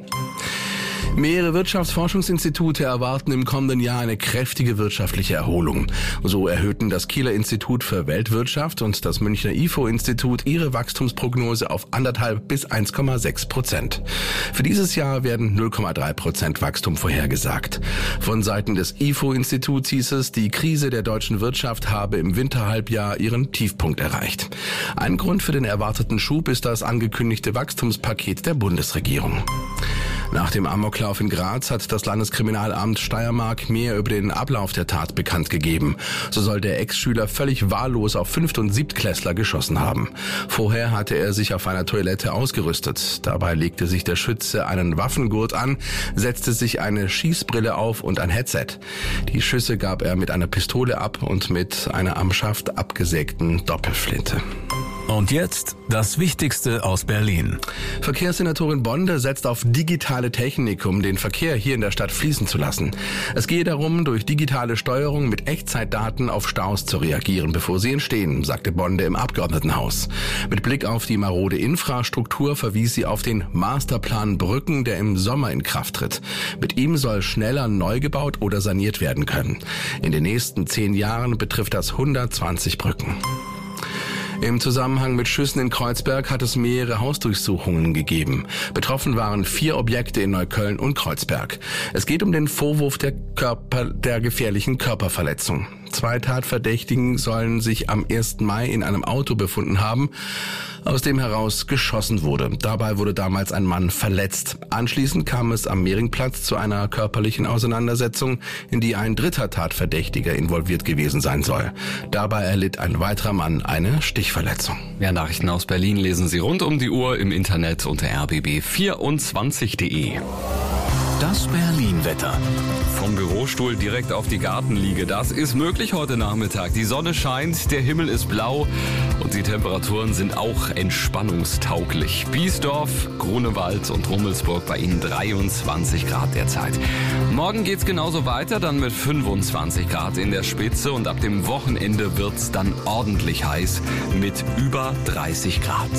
Mehrere Wirtschaftsforschungsinstitute erwarten im kommenden Jahr eine kräftige wirtschaftliche Erholung. So erhöhten das Kieler Institut für Weltwirtschaft und das Münchner I F O-Institut ihre Wachstumsprognose auf anderthalb bis eins Komma sechs Prozent. Für dieses Jahr werden null Komma drei Prozent Wachstum vorhergesagt. Von Seiten des I F O-Instituts hieß es, die Krise der deutschen Wirtschaft habe im Winterhalbjahr ihren Tiefpunkt erreicht. Ein Grund für den erwarteten Schub ist das angekündigte Wachstumspaket der Bundesregierung. Nach dem Amoklauf in Graz hat das Landeskriminalamt Steiermark mehr über den Ablauf der Tat bekannt gegeben. So soll der Ex-Schüler völlig wahllos auf Fünft- und Siebtklässler geschossen haben. Vorher hatte er sich auf einer Toilette ausgerüstet. Dabei legte sich der Schütze einen Waffengurt an, setzte sich eine Schießbrille auf und ein Headset. Die Schüsse gab er mit einer Pistole ab und mit einer am Schaft abgesägten Doppelflinte. Und jetzt das Wichtigste aus Berlin. Verkehrssenatorin Bonde setzt auf digitale Technik, um den Verkehr hier in der Stadt fließen zu lassen. Es gehe darum, durch digitale Steuerung mit Echtzeitdaten auf Staus zu reagieren, bevor sie entstehen, sagte Bonde im Abgeordnetenhaus. Mit Blick auf die marode Infrastruktur verwies sie auf den Masterplan Brücken, der im Sommer in Kraft tritt. Mit ihm soll schneller neu gebaut oder saniert werden können. In den nächsten zehn Jahren betrifft das hundertzwanzig Brücken. Im Zusammenhang mit Schüssen in Kreuzberg hat es mehrere Hausdurchsuchungen gegeben. Betroffen waren vier Objekte in Neukölln und Kreuzberg. Es geht um den Vorwurf der, Körper, der gefährlichen Körperverletzung. Zwei Tatverdächtigen sollen sich am ersten Mai in einem Auto befunden haben, aus dem heraus geschossen wurde. Dabei wurde damals ein Mann verletzt. Anschließend kam es am Mehringplatz zu einer körperlichen Auseinandersetzung, in die ein dritter Tatverdächtiger involviert gewesen sein soll. Dabei erlitt ein weiterer Mann eine Stichverletzung. Mehr Nachrichten aus Berlin lesen Sie rund um die Uhr im Internet unter r b b vierundzwanzig punkt d e. Das Berlin-Wetter. Vom Bürostuhl direkt auf die Gartenliege. Das ist möglich heute Nachmittag. Die Sonne scheint, der Himmel ist blau und die Temperaturen sind auch entspannungstauglich. Biesdorf, Grunewald und Rummelsburg bei Ihnen dreiundzwanzig Grad derzeit. Morgen geht's genauso weiter, dann mit fünfundzwanzig Grad in der Spitze und ab dem Wochenende wird's dann ordentlich heiß mit über dreißig Grad.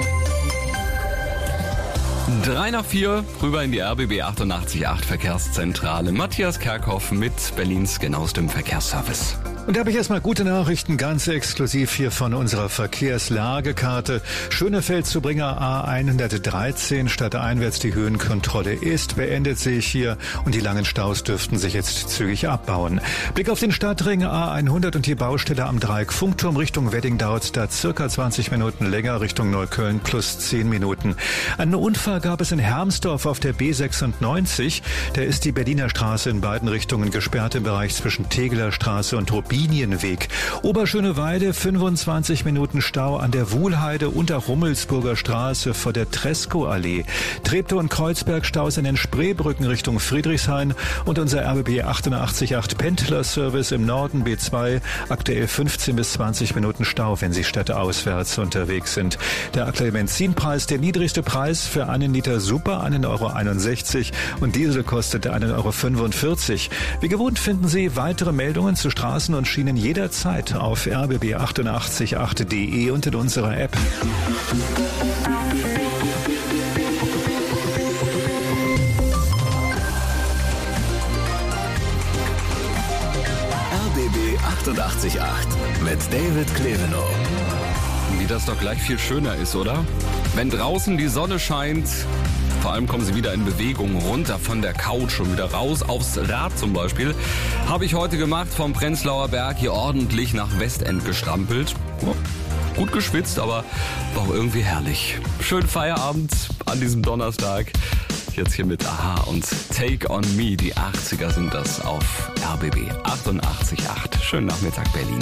Drei nach vier, rüber in die R B B achtundachtzig Komma acht Verkehrszentrale. Matthias Kerkhoff mit Berlins genauestem Verkehrsservice. Und da habe ich erstmal gute Nachrichten, ganz exklusiv hier von unserer Verkehrslagekarte. Schönefeldzubringer A hundertdreizehn, stadteinwärts die Höhenkontrolle ist beendet, sehe ich hier. Und die langen Staus dürften sich jetzt zügig abbauen. Blick auf den Stadtring A hundert und die Baustelle am Dreieck Funkturm Richtung Wedding dauert da circa zwanzig Minuten länger, Richtung Neukölln plus zehn Minuten. Einen Unfall gab es in Hermsdorf auf der B sechsundneunzig. Da ist die Berliner Straße in beiden Richtungen gesperrt im Bereich zwischen Tegeler Straße und Rubinienweg. Oberschöneweide fünfundzwanzig Minuten Stau an der Wuhlheide und der Rummelsburger Straße vor der Tresco-Allee. Treptow und Kreuzberg Staus in den Spreebrücken Richtung Friedrichshain und unser R B B achtundachtzig Komma acht Pendlerservice im Norden B zwei. Aktuell fünfzehn bis zwanzig Minuten Stau, wenn Sie stadtauswärts unterwegs sind. Der aktuelle Benzinpreis, der niedrigste Preis für einen Liter Super, ein Euro einundsechzig und Diesel kostet ein Euro fünfundvierzig. Wie gewohnt finden Sie weitere Meldungen zu Straßen und Schienen jederzeit auf r b b achtundachtzig Komma acht punkt d e und in unserer App. R B B achtundachtzig Komma acht mit David Klevenow. wie das doch gleich viel schöner ist, oder? Wenn draußen die Sonne scheint, vor allem kommen sie wieder in Bewegung, runter von der Couch und wieder raus aufs Rad zum Beispiel. Habe ich heute gemacht, vom Prenzlauer Berg hier ordentlich nach Westend gestrampelt. Oh, gut geschwitzt, aber war auch irgendwie herrlich. Schönen Feierabend an diesem Donnerstag. Jetzt hier mit Aha und Take on Me. Die achtziger sind das auf R B B achtundachtzig Komma acht. Schönen Nachmittag, Berlin.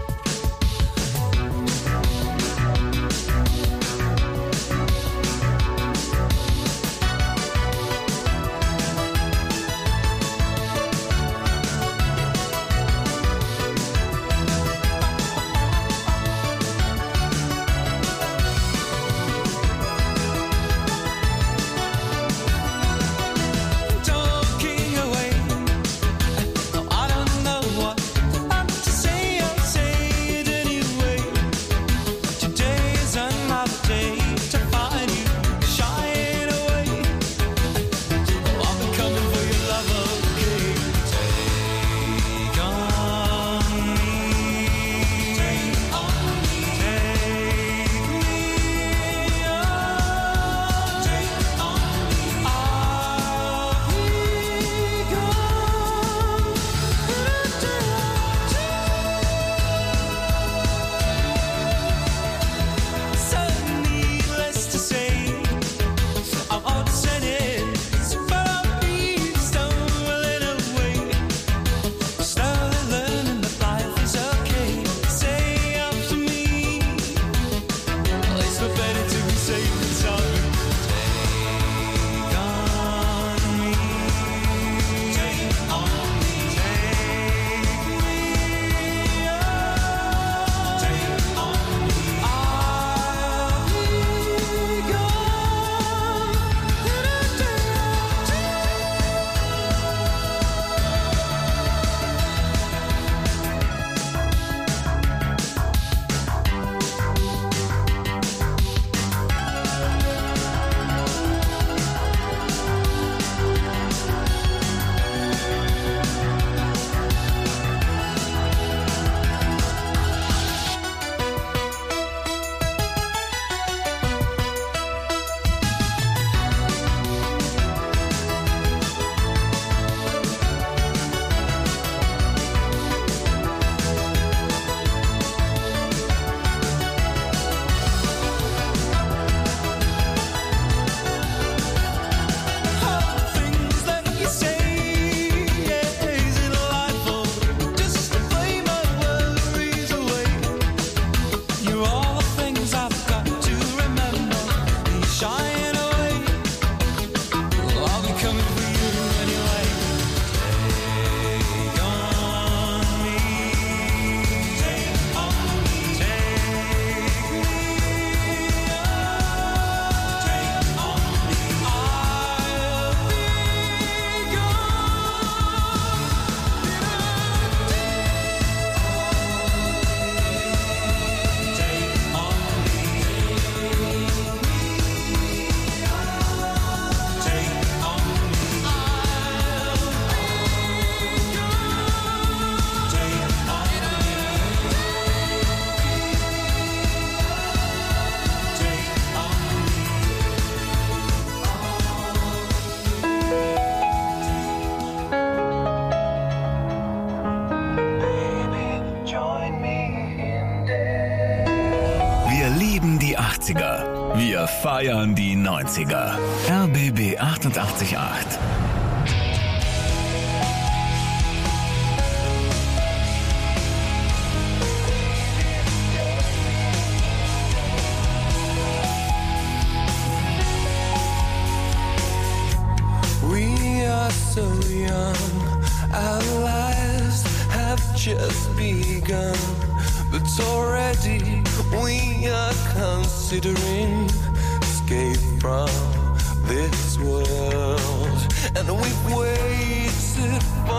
Talking away, I don't know what to say. I'll say it anyway. Today is another day to find you shying away. I'll be coming for your love, okay? Take on me, take on me, take me on, take on me. I'll be so needless to say, I'm upset, but I'll be stumbling away. Slowly learning that life is okay. Say after me, it's not better to be safe than sorry. Take on me, take on me, take me on, take on me. I'll be things that you say, yeah, is it delightful just to play my worries away? You're all the things I've got to remember. You shying away. I'll be coming for you anyway. Take on me, take on me, take me on, take on me. I'll be Wir lieben die achtziger. Wir feiern die neunziger. R B B achtundachtzig Komma acht. We are so young, our lives have just begun, but already we are considering escape from this world, and we've waited for